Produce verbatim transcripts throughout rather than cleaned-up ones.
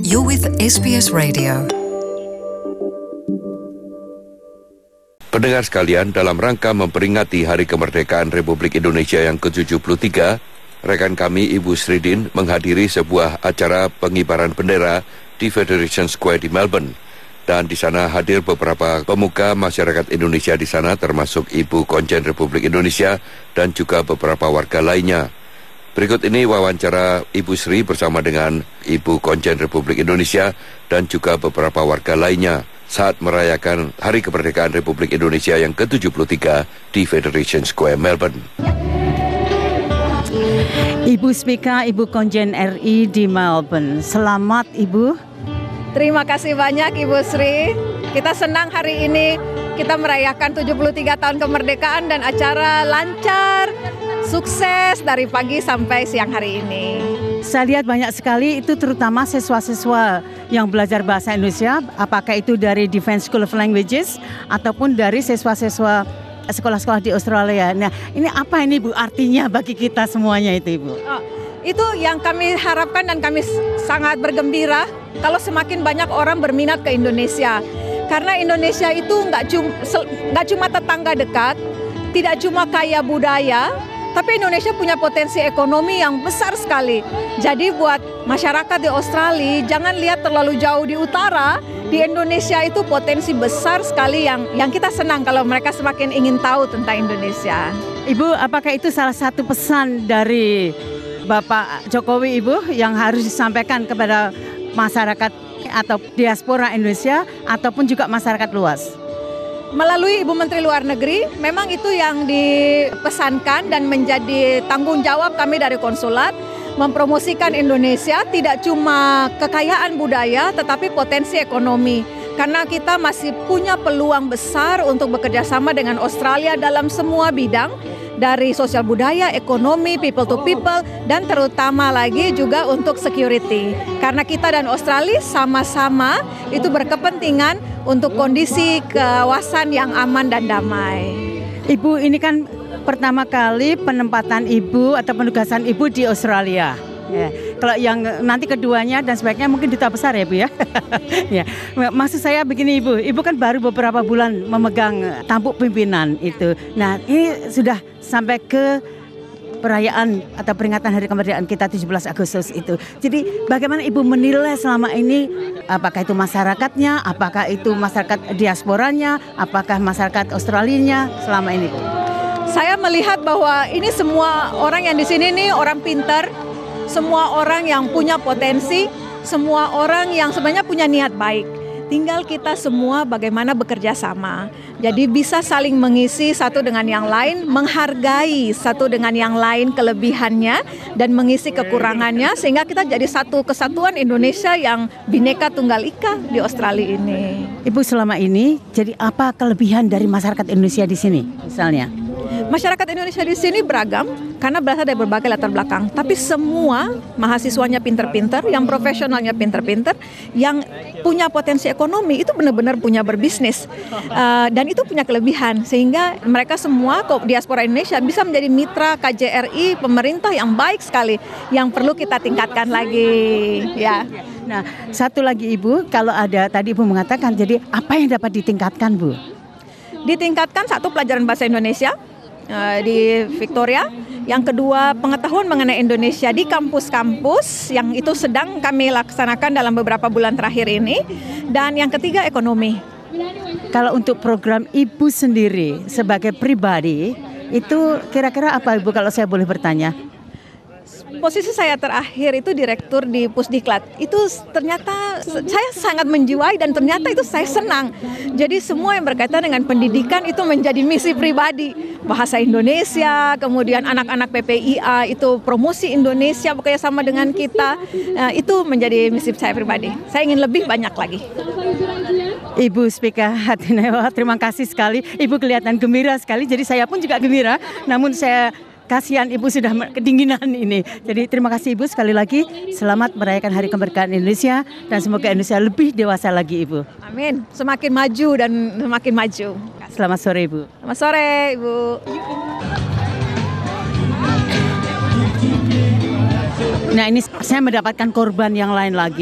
You're with S B S Radio. Pendengar sekalian, dalam rangka memperingati Hari Kemerdekaan Republik Indonesia yang ke tujuh puluh tiga, rekan kami Ibu Sridin menghadiri sebuah acara pengibaran bendera di Federation Square di Melbourne. Dan di sana hadir beberapa pemuka masyarakat Indonesia di sana, termasuk Ibu Konjen Republik Indonesia dan juga beberapa warga lainnya. Berikut ini wawancara Ibu Sri bersama dengan Ibu Konjen Republik Indonesia dan juga beberapa warga lainnya saat merayakan Hari Kemerdekaan Republik Indonesia yang ke tujuh puluh tiga di Federation Square, Melbourne. Ibu Spika, Ibu Konjen R I di Melbourne. Selamat Ibu. Terima kasih banyak Ibu Sri. Kita senang hari ini kita merayakan tujuh puluh tiga tahun kemerdekaan dan acara lancar, sukses dari pagi sampai siang hari ini. Saya lihat banyak sekali itu terutama siswa-siswa yang belajar bahasa Indonesia, apakah itu dari Defence School of Languages ataupun dari siswa-siswa sekolah-sekolah di Australia. Nah, ini apa ini Bu artinya bagi kita semuanya itu Ibu? Oh, itu yang kami harapkan dan kami sangat bergembira kalau semakin banyak orang berminat ke Indonesia. Karena Indonesia itu nggak cuma, nggak cuma tetangga dekat, tidak cuma kaya budaya, tapi Indonesia punya potensi ekonomi yang besar sekali. Jadi buat masyarakat di Australia, jangan lihat terlalu jauh di utara. Di Indonesia itu potensi besar sekali yang yang kita senang kalau mereka semakin ingin tahu tentang Indonesia. Ibu, apakah itu salah satu pesan dari Bapak Jokowi Ibu yang harus disampaikan kepada masyarakat atau diaspora Indonesia ataupun juga masyarakat luas? Melalui Ibu Menteri Luar Negeri, memang itu yang dipesankan dan menjadi tanggung jawab kami dari konsulat, mempromosikan Indonesia tidak cuma kekayaan budaya tetapi potensi ekonomi. Karena kita masih punya peluang besar untuk bekerja sama dengan Australia dalam semua bidang, dari sosial budaya, ekonomi, people to people, dan terutama lagi juga untuk security. Karena kita dan Australia sama-sama itu berkepentingan untuk kondisi kawasan yang aman dan damai. Ibu, ini kan pertama kali penempatan Ibu atau penugasan Ibu di Australia. Ya. Kalau yang nanti keduanya dan sebaiknya mungkin duta besar ya Bu ya. Ya. Maksud saya begini Ibu, Ibu kan baru beberapa bulan memegang tampuk pimpinan itu. Nah ini sudah sampai ke perayaan atau peringatan Hari Kemerdekaan kita tujuh belas Agustus itu. Jadi bagaimana Ibu menilai selama ini, apakah itu masyarakatnya, apakah itu masyarakat diasporanya, apakah masyarakat Australianya selama ini? Saya melihat bahwa ini semua orang yang di sini nih orang pintar, semua orang yang punya potensi, semua orang yang sebenarnya punya niat baik. Tinggal kita semua bagaimana bekerja sama. Jadi bisa saling mengisi satu dengan yang lain, menghargai satu dengan yang lain kelebihannya dan mengisi kekurangannya sehingga kita jadi satu kesatuan Indonesia yang Bhinneka Tunggal Ika di Australia ini. Ibu selama ini jadi apa kelebihan dari masyarakat Indonesia di sini misalnya? Masyarakat Indonesia di sini beragam karena berasal dari berbagai latar belakang. Tapi semua mahasiswanya pinter-pinter, yang profesionalnya pinter-pinter, yang punya potensi ekonomi itu benar-benar punya berbisnis. Uh, dan itu punya kelebihan sehingga mereka semua diaspora Indonesia bisa menjadi mitra K J R I pemerintah yang baik sekali yang perlu kita tingkatkan lagi. Ya. Nah, satu lagi Ibu, kalau ada tadi Ibu mengatakan, jadi apa yang dapat ditingkatkan Bu? Ditingkatkan satu pelajaran bahasa Indonesia di Victoria. Yang kedua, pengetahuan mengenai Indonesia di kampus-kampus yang itu sedang kami laksanakan dalam beberapa bulan terakhir ini. Dan yang ketiga, ekonomi. Kalau untuk program Ibu sendiri sebagai pribadi, itu kira-kira apa Ibu kalau saya boleh bertanya? Posisi saya terakhir itu direktur di Pusdiklat. Itu ternyata saya sangat menjiwai dan ternyata itu saya senang. Jadi semua yang berkaitan dengan pendidikan itu menjadi misi pribadi. Bahasa Indonesia, kemudian anak-anak P P I A itu promosi Indonesia bekerja sama dengan kita. Nah, itu menjadi misi saya pribadi. Saya ingin lebih banyak lagi. Ibu Spika Hatinewa, terima kasih sekali. Ibu kelihatan gembira sekali, jadi saya pun juga gembira. Namun saya kasihan Ibu sudah kedinginan ini. Jadi terima kasih Ibu sekali lagi. Selamat merayakan Hari Kemerdekaan Indonesia dan semoga Indonesia lebih dewasa lagi Ibu. Amin. Semakin maju dan semakin maju. Selamat sore Ibu. Selamat sore Ibu. Nah ini saya mendapatkan korban yang lain lagi.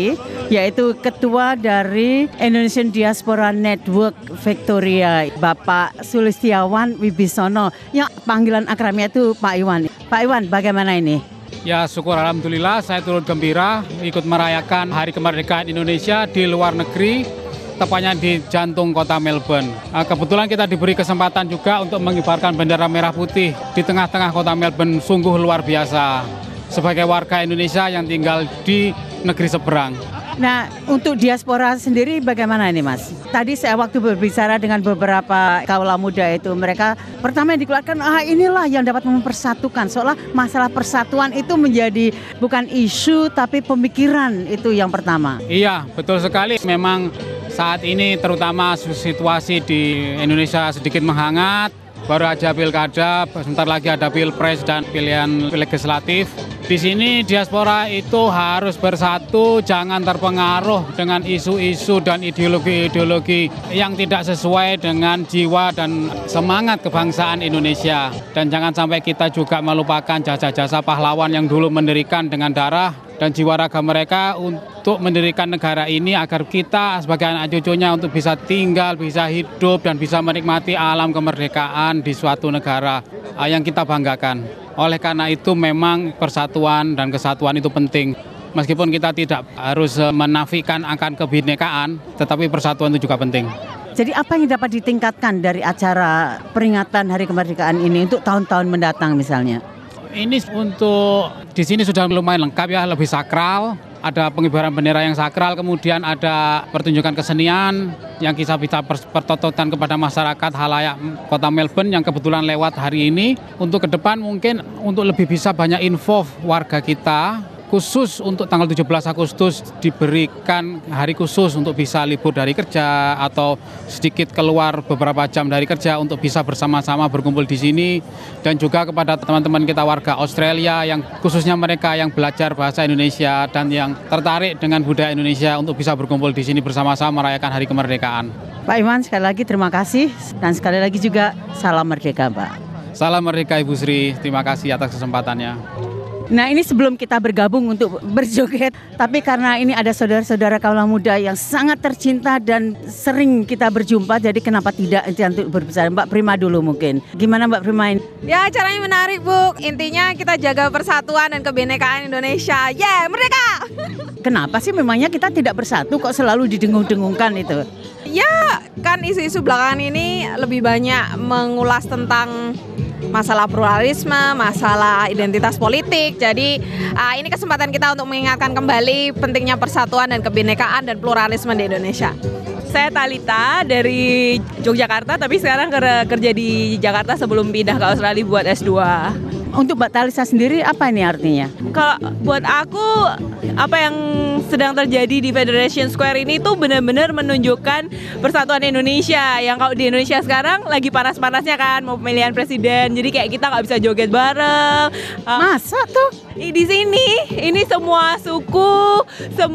yaitu Ketua dari Indonesian Diaspora Network Victoria, Bapak Sulistiawan Wibisono, yang panggilan akrabnya itu Pak Iwan. Pak Iwan, bagaimana ini? Ya, syukur alhamdulillah saya turut gembira ikut merayakan Hari Kemerdekaan Indonesia di luar negeri, tepatnya di jantung kota Melbourne. Nah, kebetulan kita diberi kesempatan juga untuk mengibarkan bendera merah putih di tengah-tengah kota Melbourne, sungguh luar biasa sebagai warga Indonesia yang tinggal di negeri seberang. Nah, untuk diaspora sendiri bagaimana ini, Mas? Tadi saya waktu berbicara dengan beberapa kaula muda itu, mereka pertama yang dikeluarkan, ah inilah yang dapat mempersatukan. Seolah masalah persatuan itu menjadi bukan isu, tapi pemikiran, itu yang pertama. Iya, betul sekali. Memang saat ini terutama situasi di Indonesia sedikit menghangat. Baru aja pilkada, sebentar lagi ada pilpres dan pilihan legislatif. Di sini diaspora itu harus bersatu, jangan terpengaruh dengan isu-isu dan ideologi-ideologi yang tidak sesuai dengan jiwa dan semangat kebangsaan Indonesia. Dan jangan sampai kita juga melupakan jasa-jasa pahlawan yang dulu mendirikan dengan darah dan jiwa raga mereka untuk mendirikan negara ini agar kita sebagai anak cucunya untuk bisa tinggal, bisa hidup dan bisa menikmati alam kemerdekaan di suatu negara yang kita banggakan. Oleh karena itu memang persatuan dan kesatuan itu penting. Meskipun kita tidak harus menafikan akan kebinekaan, tetapi persatuan itu juga penting. Jadi apa yang dapat ditingkatkan dari acara peringatan Hari Kemerdekaan ini untuk tahun-tahun mendatang misalnya? Ini untuk di sini sudah lumayan lengkap ya, lebih sakral. Ada pengibaran bendera yang sakral, kemudian ada pertunjukan kesenian yang kita bisa pertontonkan kepada masyarakat halayak kota Melbourne yang kebetulan lewat hari ini. Untuk ke depan mungkin untuk lebih bisa banyak info warga kita, khusus untuk tanggal tujuh belas Agustus diberikan hari khusus untuk bisa libur dari kerja atau sedikit keluar beberapa jam dari kerja untuk bisa bersama-sama berkumpul di sini. Dan juga kepada teman-teman kita warga Australia yang khususnya mereka yang belajar bahasa Indonesia dan yang tertarik dengan budaya Indonesia untuk bisa berkumpul di sini bersama-sama merayakan Hari Kemerdekaan. Pak Iwan, sekali lagi terima kasih dan sekali lagi juga salam merdeka, Pak. Salam merdeka Ibu Sri, terima kasih atas kesempatannya. Nah, ini sebelum kita bergabung untuk berjoget, tapi karena ini ada saudara-saudara kaula muda yang sangat tercinta dan sering kita berjumpa, jadi kenapa tidak untuk berbicara. Mbak Prima dulu mungkin. Gimana Mbak Prima ini? Ya, acaranya menarik, Bu. Intinya kita jaga persatuan dan kebinekaan Indonesia. Yeah, merdeka! Kenapa sih memangnya kita tidak bersatu kok selalu didengung-dengungkan itu? Ya, kan isu-isu belakangan ini lebih banyak mengulas tentang masalah pluralisme, masalah identitas politik. Jadi uh, ini kesempatan kita untuk mengingatkan kembali pentingnya persatuan dan kebinekaan dan pluralisme di Indonesia. Saya Talita dari Yogyakarta, tapi sekarang kerja di Jakarta sebelum pindah ke Australia buat S dua. Untuk Mbak Talisa sendiri apa ini artinya? Kalau buat aku, apa yang sedang terjadi di Federation Square ini tuh benar-benar menunjukkan persatuan Indonesia. Yang kalau di Indonesia sekarang lagi panas-panasnya kan, mau pemilihan presiden. Jadi kayak kita nggak bisa joget bareng. Masa tuh? Di sini, ini semua suku,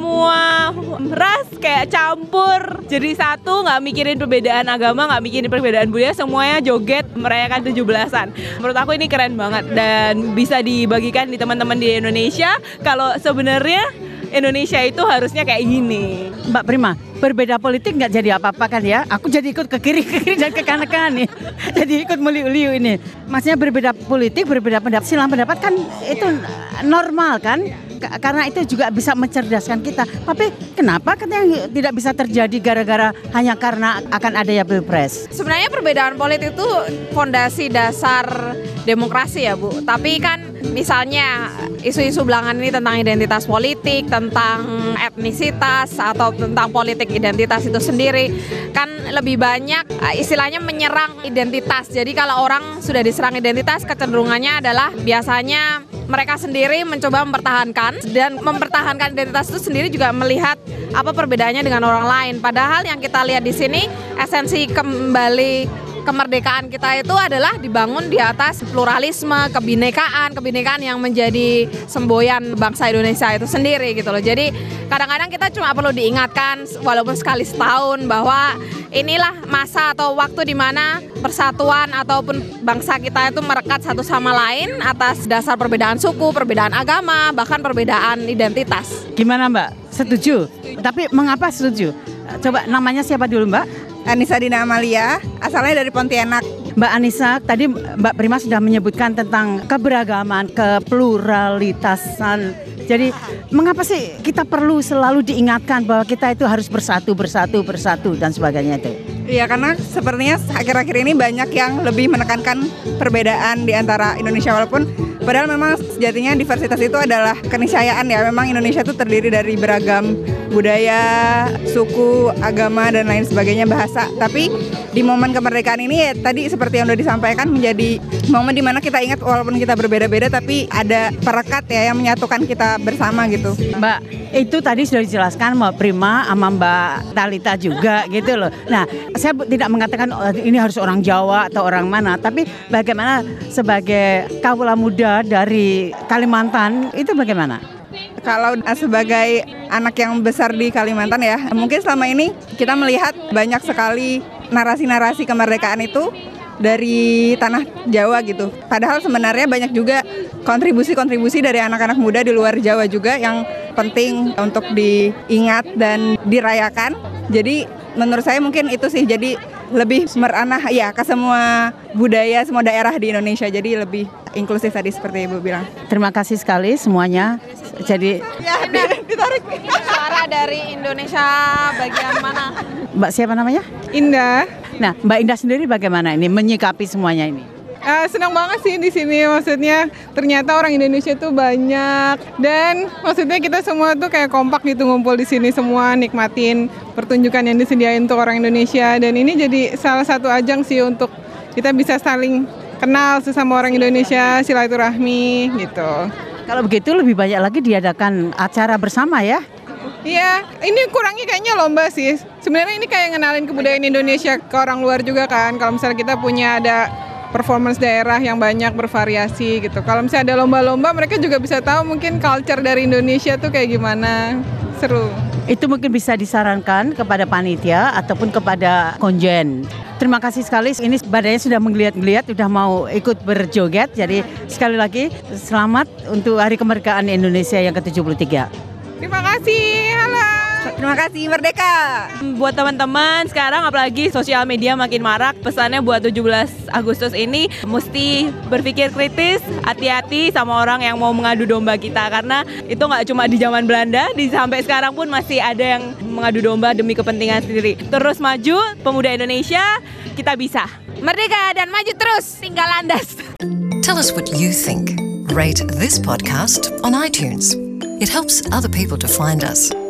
semua ras kayak campur. Jadi satu, nggak mikirin perbedaan agama, nggak mikirin perbedaan budaya, semuanya joget merayakan tujuh belasan. Menurut aku ini keren banget dan bisa dibagikan di teman-teman di Indonesia. Kalau sebenarnya Indonesia itu harusnya kayak gini. Mbak Prima, berbeda politik nggak jadi apa-apa kan ya? Aku jadi ikut ke kiri, ke kiri dan ke kanan-kanan nih. Jadi ikut meliu-liu ini. Maksudnya berbeda politik, berbeda pendapat, silang pendapat kan itu normal kan? Karena itu juga bisa mencerdaskan kita. Tapi kenapa katanya tidak bisa terjadi gara-gara hanya karena akan ada ya pilpres? Sebenarnya perbedaan politik itu fondasi dasar demokrasi ya, Bu. Tapi kan misalnya isu-isu belakangan ini tentang identitas politik, tentang etnisitas atau tentang politik identitas itu sendiri kan lebih banyak istilahnya menyerang identitas. Jadi kalau orang sudah diserang identitas, kecenderungannya adalah biasanya mereka sendiri mencoba mempertahankan dan mempertahankan identitas itu sendiri juga melihat apa perbedaannya dengan orang lain. Padahal yang kita lihat di sini esensi kembali kemerdekaan kita itu adalah dibangun di atas pluralisme, kebinekaan, kebinekaan yang menjadi semboyan bangsa Indonesia itu sendiri gitu loh. Jadi kadang-kadang kita cuma perlu diingatkan walaupun sekali setahun bahwa inilah masa atau waktu di mana persatuan ataupun bangsa kita itu merekat satu sama lain atas dasar perbedaan suku, perbedaan agama, bahkan perbedaan identitas. Gimana Mbak? Setuju. Tapi mengapa setuju? Coba namanya siapa dulu, Mbak? Anissa Dina Amalia, asalnya dari Pontianak. Mbak Anissa, tadi Mbak Prima sudah menyebutkan tentang keberagaman, kepluralitasan. Jadi mengapa sih kita perlu selalu diingatkan bahwa kita itu harus bersatu, bersatu, bersatu dan sebagainya itu? Iya, karena sepertinya akhir-akhir ini banyak yang lebih menekankan perbedaan di antara Indonesia, walaupun padahal memang sejatinya diversitas itu adalah keniscayaan ya. Memang Indonesia itu terdiri dari beragam budaya, suku, agama dan lain sebagainya, bahasa. Tapi di momen kemerdekaan ini ya tadi seperti yang sudah disampaikan menjadi momen di mana kita ingat walaupun kita berbeda-beda tapi ada perekat ya yang menyatukan kita bersama gitu. Mbak, itu tadi sudah dijelaskan Mbak Prima sama Mbak Talita juga gitu loh. Nah, saya tidak mengatakan oh, ini harus orang Jawa atau orang mana, tapi bagaimana sebagai kawula muda dari Kalimantan itu bagaimana? Kalau sebagai anak yang besar di Kalimantan ya, mungkin selama ini kita melihat banyak sekali narasi-narasi kemerdekaan itu dari tanah Jawa gitu. Padahal sebenarnya banyak juga kontribusi-kontribusi dari anak-anak muda di luar Jawa juga yang penting untuk diingat dan dirayakan. Jadi menurut saya mungkin itu sih, jadi lebih meranah ya ke semua budaya, semua daerah di Indonesia. Jadi lebih inklusif tadi seperti Ibu bilang. Terima kasih sekali semuanya. Jadi ya, ditarik. Suara dari Indonesia bagian mana? Mbak siapa namanya? Indah. Nah, Mbak Indah sendiri bagaimana ini menyikapi semuanya ini? Uh, senang banget sih di sini, maksudnya ternyata orang Indonesia tuh banyak dan maksudnya kita semua tuh kayak kompak gitu ngumpul di sini semua nikmatin pertunjukan yang disediain untuk orang Indonesia, dan ini jadi salah satu ajang sih untuk kita bisa saling kenal sesama orang Indonesia, silaturahmi gitu. Kalau begitu lebih banyak lagi diadakan acara bersama ya? Iya, ini kurangnya kayaknya lomba sih. Sebenarnya ini kayak ngenalin kebudayaan Indonesia ke orang luar juga kan. Kalau misalnya kita punya ada performance daerah yang banyak bervariasi gitu. Kalau misalnya ada lomba-lomba, mereka juga bisa tahu mungkin culture dari Indonesia tuh kayak gimana. Seru. Itu mungkin bisa disarankan kepada panitia ataupun kepada konjen. Terima kasih sekali. Ini badannya sudah menggeliat-geliat, sudah mau ikut berjoget. Jadi sekali lagi selamat untuk Hari Kemerdekaan Indonesia yang ke tujuh puluh tiga. Terima kasih. Halo. Terima kasih, merdeka. Buat teman-teman sekarang apalagi sosial media makin marak, pesannya buat tujuh belas Agustus ini mesti berpikir kritis, hati-hati sama orang yang mau mengadu domba kita, karena itu nggak cuma di zaman Belanda, di sampai sekarang pun masih ada yang mengadu domba demi kepentingan sendiri. Terus maju, pemuda Indonesia, kita bisa. Merdeka dan maju terus, tinggal landas. Tell us what you think. Rate this podcast on iTunes. It helps other people to find us.